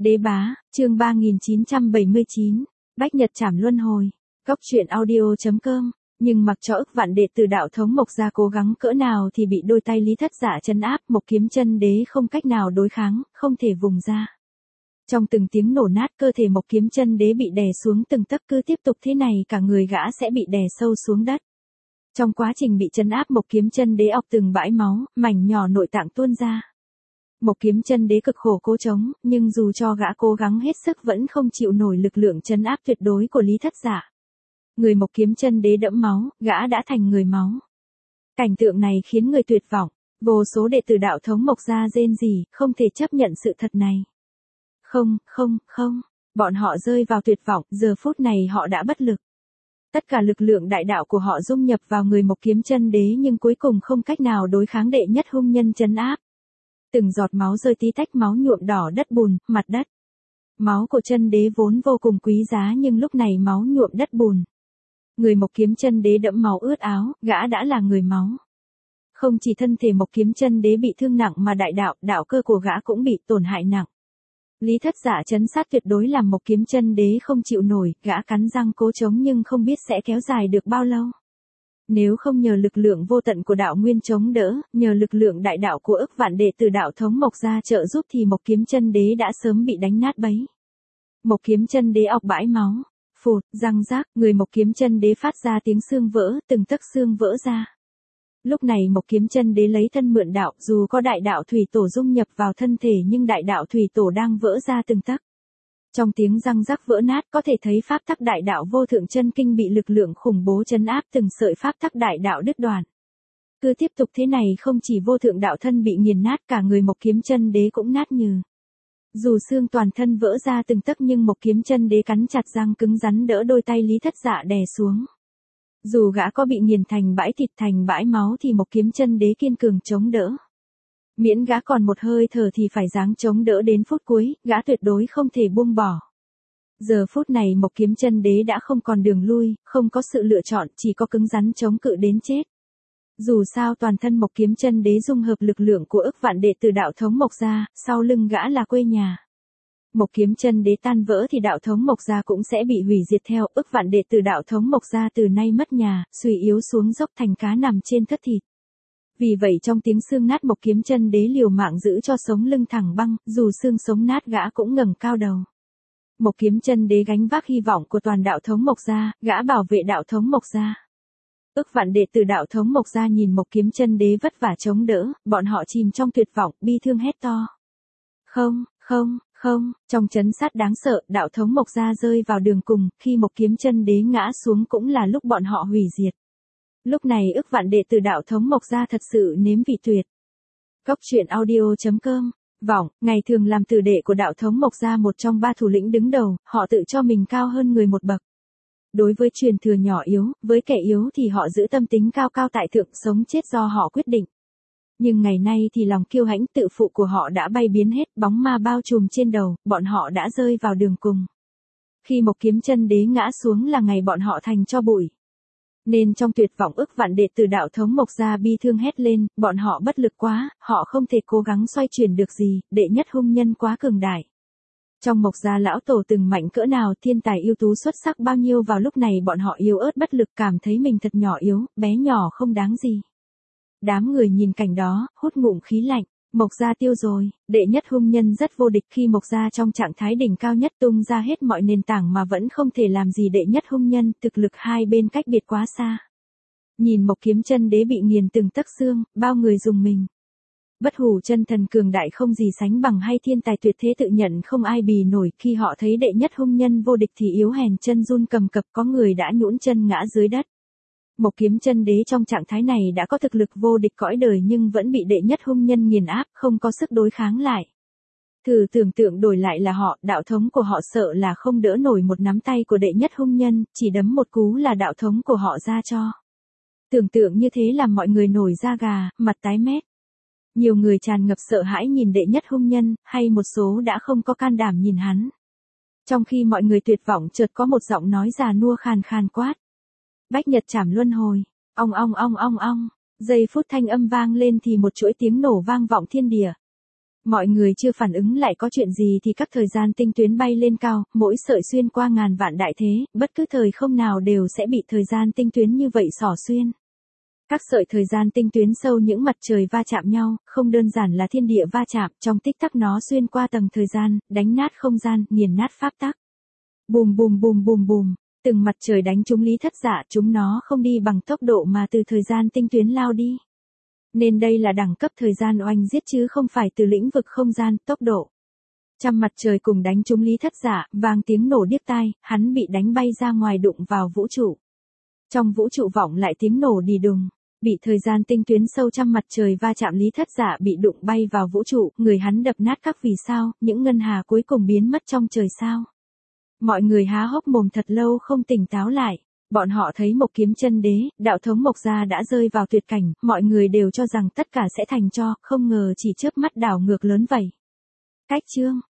Đế bá, chương 3979, Bách Nhật Trảm Luân Hồi. Góc truyện audio.com. Nhưng mặc cho ức vạn đệ tử đạo thống Mộc Gia cố gắng cỡ nào thì bị đôi tay Lý Thất Dạ trấn áp, Mộc Kiếm Chân Đế không cách nào đối kháng, không thể vùng ra. Trong từng tiếng nổ nát, cơ thể Mộc Kiếm Chân Đế bị đè xuống từng tấc, cứ tiếp tục thế này cả người gã sẽ bị đè sâu xuống đất. Trong quá trình bị trấn áp, Mộc Kiếm Chân Đế ọc từng bãi máu, mảnh nhỏ nội tạng tuôn ra. Mộc Kiếm Chân Đế cực khổ cố chống, nhưng dù cho gã cố gắng hết sức vẫn không chịu nổi lực lượng trấn áp tuyệt đối của Lý Thất Dạ. Người Mộc Kiếm Chân Đế đẫm máu, gã đã thành người máu. Cảnh tượng này khiến người tuyệt vọng, vô số đệ tử đạo thống Mộc Gia rên rỉ, không thể chấp nhận sự thật này. Không, bọn họ rơi vào tuyệt vọng, giờ phút này họ đã bất lực. Tất cả lực lượng đại đạo của họ dung nhập vào người Mộc Kiếm Chân Đế nhưng cuối cùng không cách nào đối kháng đệ nhất hung nhân trấn áp. Từng giọt máu rơi tí tách, máu nhuộm đỏ đất bùn, mặt đất. Máu của Chân Đế vốn vô cùng quý giá nhưng lúc này máu nhuộm đất bùn. Người Mộc Kiếm Chân Đế đẫm máu ướt áo, gã đã là người máu. Không chỉ thân thể Mộc Kiếm Chân Đế bị thương nặng mà đại đạo cơ của gã cũng bị tổn hại nặng. Lý Thất Dạ trấn sát tuyệt đối làm Mộc Kiếm Chân Đế không chịu nổi, gã cắn răng cố chống nhưng không biết sẽ kéo dài được bao lâu. Nếu không nhờ lực lượng vô tận của đạo nguyên chống đỡ, nhờ lực lượng đại đạo của ức vạn đệ tử đạo thống Mộc Gia trợ giúp thì Mộc Kiếm Chân Đế đã sớm bị đánh nát bấy. Mộc Kiếm Chân Đế ọc bãi máu, phụt, răng rác, người Mộc Kiếm Chân Đế phát ra tiếng xương vỡ, từng tấc xương vỡ ra. Lúc này Mộc Kiếm Chân Đế lấy thân mượn đạo, dù có đại đạo thủy tổ dung nhập vào thân thể nhưng đại đạo thủy tổ đang vỡ ra từng tấc. Trong tiếng răng rắc vỡ nát có thể thấy pháp tắc đại đạo vô thượng chân kinh bị lực lượng khủng bố trấn áp, từng sợi pháp tắc đại đạo đứt đoạn. Cứ tiếp tục thế này không chỉ vô thượng đạo thân bị nghiền nát, cả người Mộc Kiếm Chân Đế cũng nát nhừ. Dù xương toàn thân vỡ ra từng tấc nhưng Mộc Kiếm Chân Đế cắn chặt răng cứng rắn đỡ đôi tay Lý Thất Dạ đè xuống. Dù gã có bị nghiền thành bãi thịt thành bãi máu thì Mộc Kiếm Chân Đế kiên cường chống đỡ. Miễn gã còn một hơi thở thì phải ráng chống đỡ đến phút cuối, gã tuyệt đối không thể buông bỏ. Giờ phút này Mộc Kiếm Chân Đế đã không còn đường lui, không có sự lựa chọn, chỉ có cứng rắn chống cự đến chết. Dù sao toàn thân Mộc Kiếm Chân Đế dung hợp lực lượng của ức vạn đệ tử đạo thống Mộc Gia, sau lưng gã là quê nhà. Mộc Kiếm Chân Đế tan vỡ thì đạo thống Mộc Gia cũng sẽ bị hủy diệt theo, ức vạn đệ tử đạo thống Mộc Gia từ nay mất nhà, suy yếu xuống dốc thành cá nằm trên thất thịt. Vì vậy trong tiếng xương nát Mộc Kiếm Chân Đế liều mạng giữ cho sống lưng thẳng băng, dù xương sống nát gã cũng ngẩng cao đầu. Mộc Kiếm Chân Đế gánh vác hy vọng của toàn đạo thống Mộc Gia, gã bảo vệ đạo thống Mộc Gia. Ức vạn đệ tử đạo thống Mộc Gia nhìn Mộc Kiếm Chân Đế vất vả chống đỡ, bọn họ chìm trong tuyệt vọng, bi thương hét to. Không, trong trấn sát đáng sợ, đạo thống Mộc Gia rơi vào đường cùng, khi Mộc Kiếm Chân Đế ngã xuống cũng là lúc bọn họ hủy diệt. Lúc này ức vạn đệ tử đạo thống Mộc Gia thật sự nếm vị tuyệt. Góc truyện audio.com. Vọng, ngày thường làm tử đệ của đạo thống Mộc Gia, một trong ba thủ lĩnh đứng đầu, họ tự cho mình cao hơn người một bậc. Đối với truyền thừa nhỏ yếu, với kẻ yếu thì họ giữ tâm tính cao cao tại thượng, sống chết do họ quyết định. Nhưng ngày nay thì lòng kiêu hãnh tự phụ của họ đã bay biến hết, bóng ma bao trùm trên đầu, bọn họ đã rơi vào đường cùng. Khi Mộc Kiếm Chân Đế ngã xuống là ngày bọn họ thành tro bụi. Nên trong tuyệt vọng ức vạn đệ tử đạo thống Mộc Gia bi thương hét lên, bọn họ bất lực quá, họ không thể cố gắng xoay chuyển được gì, đệ nhất hung nhân quá cường đại. Trong Mộc Gia lão tổ từng mạnh cỡ nào, thiên tài ưu tú xuất sắc bao nhiêu, vào lúc này bọn họ yếu ớt bất lực, cảm thấy mình thật nhỏ yếu, bé nhỏ không đáng gì. Đám người nhìn cảnh đó, hút ngụm khí lạnh. Mộc Gia tiêu rồi, đệ nhất hung nhân rất vô địch, khi Mộc Gia trong trạng thái đỉnh cao nhất tung ra hết mọi nền tảng mà vẫn không thể làm gì đệ nhất hung nhân, thực lực hai bên cách biệt quá xa. Nhìn Mộc Kiếm Chân Đế bị nghiền từng tấc xương, bao người rùng mình. Bất hủ chân thần cường đại không gì sánh bằng hay thiên tài tuyệt thế tự nhận không ai bì nổi, khi họ thấy đệ nhất hung nhân vô địch thì yếu hèn chân run cầm cập, có người đã nhũn chân ngã dưới đất. Mộc Kiếm Chân Đế trong trạng thái này đã có thực lực vô địch cõi đời nhưng vẫn bị đệ nhất hung nhân nghiền áp, không có sức đối kháng lại. Thử tưởng tượng đổi lại là họ, đạo thống của họ sợ là không đỡ nổi một nắm tay của đệ nhất hung nhân, chỉ đấm một cú là đạo thống của họ ra cho. Tưởng tượng như thế làm mọi người nổi da gà, mặt tái mét. Nhiều người tràn ngập sợ hãi nhìn đệ nhất hung nhân, hay một số đã không có can đảm nhìn hắn. Trong khi mọi người tuyệt vọng chợt có một giọng nói già nua khàn khàn quát. Bách Nhật Trảm Luân Hồi, ong. Giây phút thanh âm vang lên thì một chuỗi tiếng nổ vang vọng thiên địa. Mọi người chưa phản ứng lại có chuyện gì thì các thời gian tinh tuyến bay lên cao, mỗi sợi xuyên qua ngàn vạn đại thế, bất cứ thời không nào đều sẽ bị thời gian tinh tuyến như vậy xỏ xuyên. Các sợi thời gian tinh tuyến sâu những mặt trời va chạm nhau, không đơn giản là thiên địa va chạm, trong tích tắc nó xuyên qua tầng thời gian, đánh nát không gian, nghiền nát pháp tắc. Bùm bùm bùm bùm bùm, từng mặt trời đánh trúng Lý Thất Dạ, chúng nó không đi bằng tốc độ mà từ thời gian tinh tuyến lao đi. Nên đây là đẳng cấp thời gian oanh giết chứ không phải từ lĩnh vực không gian, tốc độ. Trăm mặt trời cùng đánh trúng Lý Thất Dạ, vang tiếng nổ điếc tai, hắn bị đánh bay ra ngoài đụng vào vũ trụ. Trong vũ trụ vọng lại tiếng nổ đì đùng, bị thời gian tinh tuyến sâu trăm mặt trời va chạm Lý Thất Dạ bị đụng bay vào vũ trụ, người hắn đập nát các vì sao, những ngân hà cuối cùng biến mất trong trời sao. Mọi người há hốc mồm thật lâu không tỉnh táo lại. Bọn họ thấy Mộc Kiếm Chân Đế, đạo thống Mộc gia đã rơi vào tuyệt cảnh, mọi người đều cho rằng tất cả sẽ thành tro, không ngờ chỉ chớp mắt đảo ngược lớn vậy. Cách chương